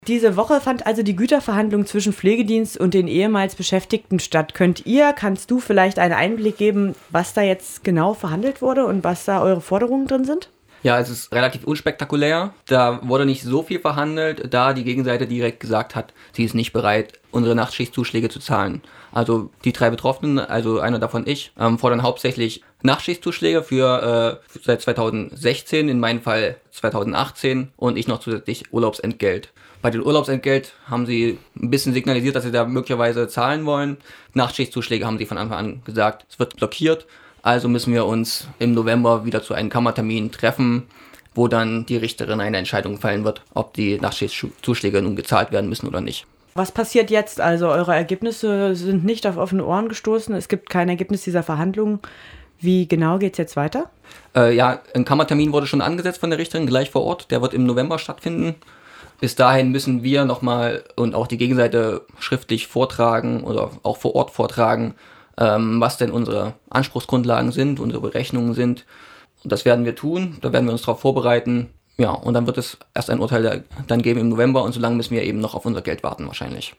Diese Woche fand also die Güterverhandlung zwischen Pflegedienst und den ehemals Beschäftigten statt. Kannst du vielleicht einen Einblick geben, was da jetzt genau verhandelt wurde und was da eure Forderungen drin sind? Ja, es ist relativ unspektakulär. Da wurde nicht so viel verhandelt, da die Gegenseite direkt gesagt hat, sie ist nicht bereit, unsere Nachtschichtzuschläge zu zahlen. Also die 3 Betroffenen, also einer davon ich, fordern hauptsächlich Nachtschichtzuschläge für seit 2016, in meinem Fall 2018 und ich noch zusätzlich Urlaubsentgelt. Bei dem Urlaubsentgelt haben sie ein bisschen signalisiert, dass sie da möglicherweise zahlen wollen. Nachtschichtzuschläge haben sie von Anfang an gesagt, es wird blockiert. Also müssen wir uns im November wieder zu einem Kammertermin treffen, wo dann die Richterin eine Entscheidung fällen wird, ob die Nachtschichtzuschläge nun gezahlt werden müssen oder nicht. Was passiert jetzt? Also eure Ergebnisse sind nicht auf offene Ohren gestoßen. Es gibt kein Ergebnis dieser Verhandlungen. Wie genau geht es jetzt weiter? Ein Kammertermin wurde schon angesetzt von der Richterin gleich vor Ort. Der wird im November stattfinden. Bis dahin müssen wir nochmal und auch die Gegenseite schriftlich vortragen oder auch vor Ort vortragen, was denn unsere Anspruchsgrundlagen sind, unsere Berechnungen sind. Und das werden wir tun, da werden wir uns darauf vorbereiten. Ja, und dann wird es erst ein Urteil dann geben im November und so lange müssen wir eben noch auf unser Geld warten wahrscheinlich.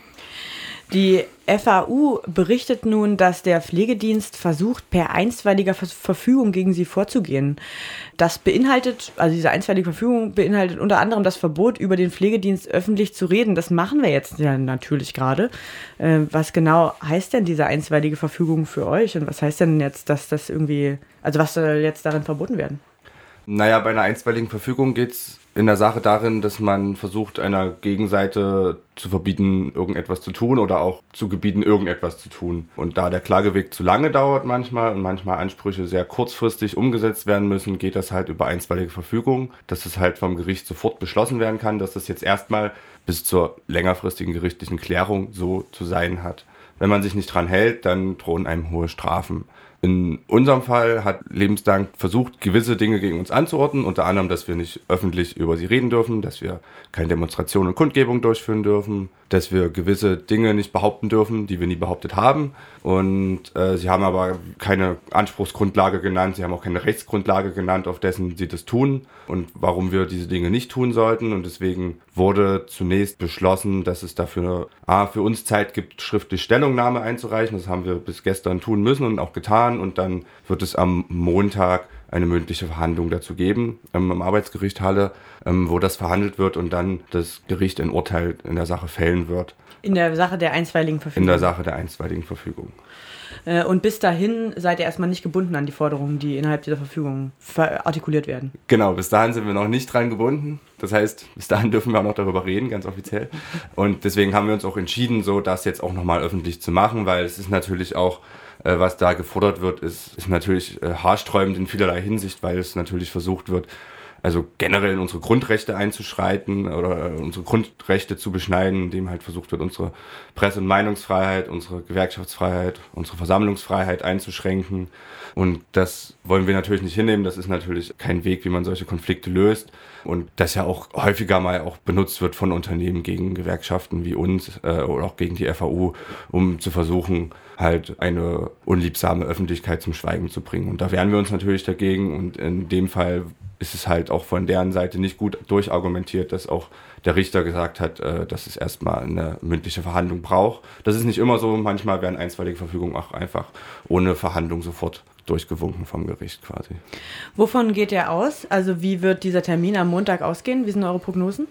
Die FAU berichtet nun, dass der Pflegedienst versucht, per einstweiliger Verfügung gegen sie vorzugehen. Diese einstweilige Verfügung beinhaltet unter anderem das Verbot, über den Pflegedienst öffentlich zu reden. Das machen wir jetzt ja natürlich gerade. Was genau heißt denn diese einstweilige Verfügung für euch? Und was heißt denn jetzt, dass das was soll jetzt darin verboten werden? Naja, bei einer einstweiligen Verfügung geht es in der Sache darin, dass man versucht, einer Gegenseite zu verbieten, irgendetwas zu tun oder auch zu gebieten, irgendetwas zu tun. Und da der Klageweg zu lange dauert manchmal und manchmal Ansprüche sehr kurzfristig umgesetzt werden müssen, geht das halt über einstweilige Verfügung, dass es halt vom Gericht sofort beschlossen werden kann, dass das jetzt erstmal bis zur längerfristigen gerichtlichen Klärung so zu sein hat. Wenn man sich nicht dran hält, dann drohen einem hohe Strafen. In unserem Fall hat Lebensdank versucht, gewisse Dinge gegen uns anzuordnen, unter anderem, dass wir nicht öffentlich über sie reden dürfen, dass wir keine Demonstrationen und Kundgebungen durchführen dürfen, dass wir gewisse Dinge nicht behaupten dürfen, die wir nie behauptet haben. Und sie haben aber keine Anspruchsgrundlage genannt, sie haben auch keine Rechtsgrundlage genannt, auf dessen sie das tun und warum wir diese Dinge nicht tun sollten. Und deswegen wurde zunächst beschlossen, dass es dafür für uns Zeit gibt, schriftlich Stellungnahme einzureichen. Das haben wir bis gestern tun müssen und auch getan. Und dann wird es am Montag eine mündliche Verhandlung dazu geben, am Arbeitsgericht Halle, wo das verhandelt wird und dann das Gericht ein Urteil in der Sache fällen wird. In der Sache der einstweiligen Verfügung? In der Sache der einstweiligen Verfügung. Und bis dahin seid ihr erstmal nicht gebunden an die Forderungen, die innerhalb dieser Verfügung artikuliert werden? Genau, bis dahin sind wir noch nicht dran gebunden. Das heißt, bis dahin dürfen wir auch noch darüber reden, ganz offiziell. Und deswegen haben wir uns auch entschieden, so das jetzt auch nochmal öffentlich zu machen, weil es ist natürlich auch, was da gefordert wird, ist natürlich haarsträubend in vielerlei Hinsicht, weil es natürlich versucht wird, also generell in unsere Grundrechte einzuschreiten oder unsere Grundrechte zu beschneiden, indem halt versucht wird, unsere Presse- und Meinungsfreiheit, unsere Gewerkschaftsfreiheit, unsere Versammlungsfreiheit einzuschränken. Und das wollen wir natürlich nicht hinnehmen. Das ist natürlich kein Weg, wie man solche Konflikte löst. Und das ja auch häufiger mal auch benutzt wird von Unternehmen gegen Gewerkschaften wie uns oder auch gegen die FAU, um zu versuchen, halt eine unliebsame Öffentlichkeit zum Schweigen zu bringen. Und da wehren wir uns natürlich dagegen. Und in dem Fall ist es halt auch von deren Seite nicht gut durchargumentiert, dass auch der Richter gesagt hat, dass es erstmal eine mündliche Verhandlung braucht. Das ist nicht immer so. Manchmal werden einstweilige Verfügungen auch einfach ohne Verhandlung sofort durchgewunken vom Gericht quasi. Wovon geht ihr aus? Also wie wird dieser Termin am Montag ausgehen? Wie sind eure Prognosen?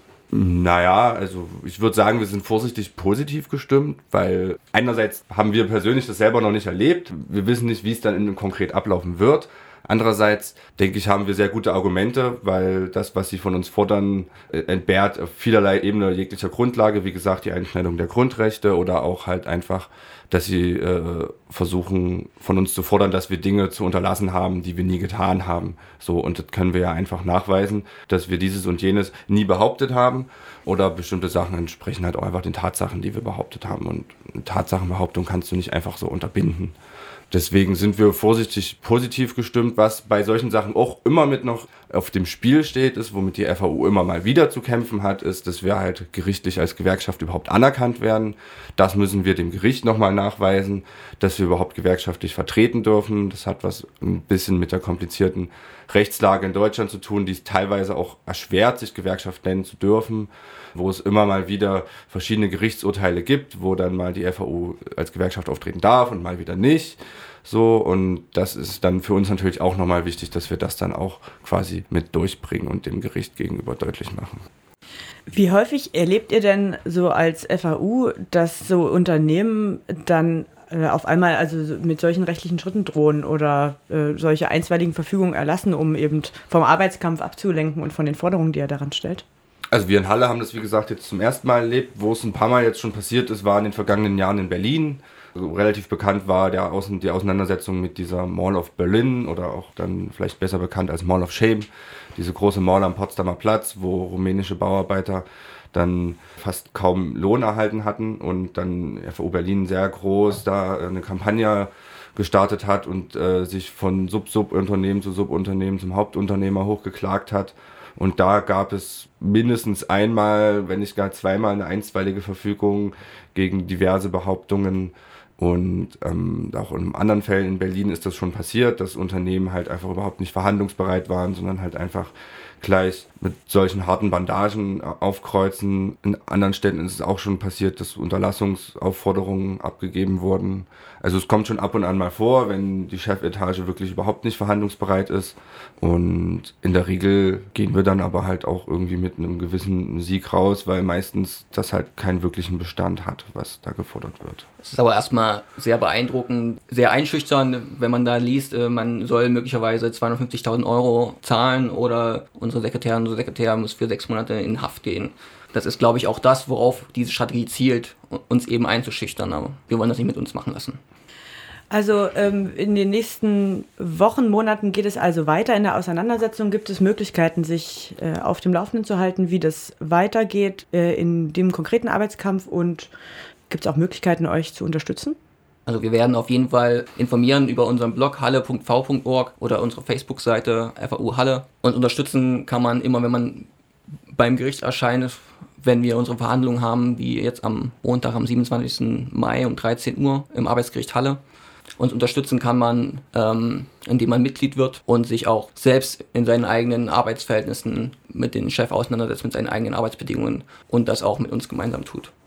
Naja, also ich würde sagen, wir sind vorsichtig positiv gestimmt, weil einerseits haben wir persönlich das selber noch nicht erlebt. Wir wissen nicht, wie es dann konkret ablaufen wird. Andererseits, denke ich, haben wir sehr gute Argumente, weil das, was sie von uns fordern, entbehrt auf vielerlei Ebene jeglicher Grundlage. Wie gesagt, die Einschneidung der Grundrechte oder auch halt einfach, dass sie versuchen, von uns zu fordern, dass wir Dinge zu unterlassen haben, die wir nie getan haben. So, und das können wir ja einfach nachweisen, dass wir dieses und jenes nie behauptet haben. Oder bestimmte Sachen entsprechen halt auch einfach den Tatsachen, die wir behauptet haben. Und eine Tatsachenbehauptung kannst du nicht einfach so unterbinden. Deswegen sind wir vorsichtig positiv gestimmt. Was bei solchen Sachen auch immer mit noch auf dem Spiel steht, ist, womit die FAU immer mal wieder zu kämpfen hat, ist, dass wir halt gerichtlich als Gewerkschaft überhaupt anerkannt werden. Das müssen wir dem Gericht nochmal nachweisen, dass wir überhaupt gewerkschaftlich vertreten dürfen. Das hat was ein bisschen mit der komplizierten Rechtslage in Deutschland zu tun, die es teilweise auch erschwert, sich Gewerkschaft nennen zu dürfen, wo es immer mal wieder verschiedene Gerichtsurteile gibt, wo dann mal die FAU als Gewerkschaft auftreten darf und mal wieder nicht. So, und das ist dann für uns natürlich auch nochmal wichtig, dass wir das dann auch quasi mit durchbringen und dem Gericht gegenüber deutlich machen. Wie häufig erlebt ihr denn so als FAU, dass so Unternehmen dann auf einmal also mit solchen rechtlichen Schritten drohen oder solche einstweiligen Verfügungen erlassen, um eben vom Arbeitskampf abzulenken und von den Forderungen, die er daran stellt? Also wir in Halle haben das, wie gesagt, jetzt zum ersten Mal erlebt. Wo es ein paar Mal jetzt schon passiert ist, war in den vergangenen Jahren in Berlin. Also relativ bekannt war die Auseinandersetzung mit dieser Mall of Berlin oder auch dann vielleicht besser bekannt als Mall of Shame. Diese große Mall am Potsdamer Platz, wo rumänische Bauarbeiter dann fast kaum Lohn erhalten hatten und dann FAU Berlin sehr groß da eine Kampagne gestartet hat und sich von Subunternehmen zu Subunternehmen zum Hauptunternehmer hochgeklagt hat. Und da gab es mindestens einmal, wenn nicht gar zweimal, eine einstweilige Verfügung gegen diverse Behauptungen. Und auch in anderen Fällen in Berlin ist das schon passiert, dass Unternehmen halt einfach überhaupt nicht verhandlungsbereit waren, sondern halt einfach gleich mit solchen harten Bandagen aufkreuzen. In anderen Städten ist es auch schon passiert, dass Unterlassungsaufforderungen abgegeben wurden. Also es kommt schon ab und an mal vor, wenn die Chefetage wirklich überhaupt nicht verhandlungsbereit ist. Und in der Regel gehen wir dann aber halt auch irgendwie mit einem gewissen Sieg raus, weil meistens das halt keinen wirklichen Bestand hat, was da gefordert wird. Es ist aber erstmal sehr beeindruckend, sehr einschüchternd, wenn man da liest, man soll möglicherweise 250.000 Euro zahlen oder unsere Sekretär muss für 6 Monate in Haft gehen. Das ist, glaube ich, auch das, worauf diese Strategie zielt, uns eben einzuschüchtern. Aber wir wollen das nicht mit uns machen lassen. Also in den nächsten Wochen, Monaten geht es also weiter. In der Auseinandersetzung gibt es Möglichkeiten, sich auf dem Laufenden zu halten, wie das weitergeht in dem konkreten Arbeitskampf, und gibt es auch Möglichkeiten, euch zu unterstützen? Also wir werden auf jeden Fall informieren über unseren Blog halle.v.org oder unsere Facebook-Seite FAU Halle. Und unterstützen kann man immer, wenn man beim Gericht erscheint, wenn wir unsere Verhandlungen haben, wie jetzt am Montag, am 27. Mai um 13 Uhr im Arbeitsgericht Halle. Uns unterstützen kann man, indem man Mitglied wird und sich auch selbst in seinen eigenen Arbeitsverhältnissen mit dem Chef auseinandersetzt, mit seinen eigenen Arbeitsbedingungen und das auch mit uns gemeinsam tut.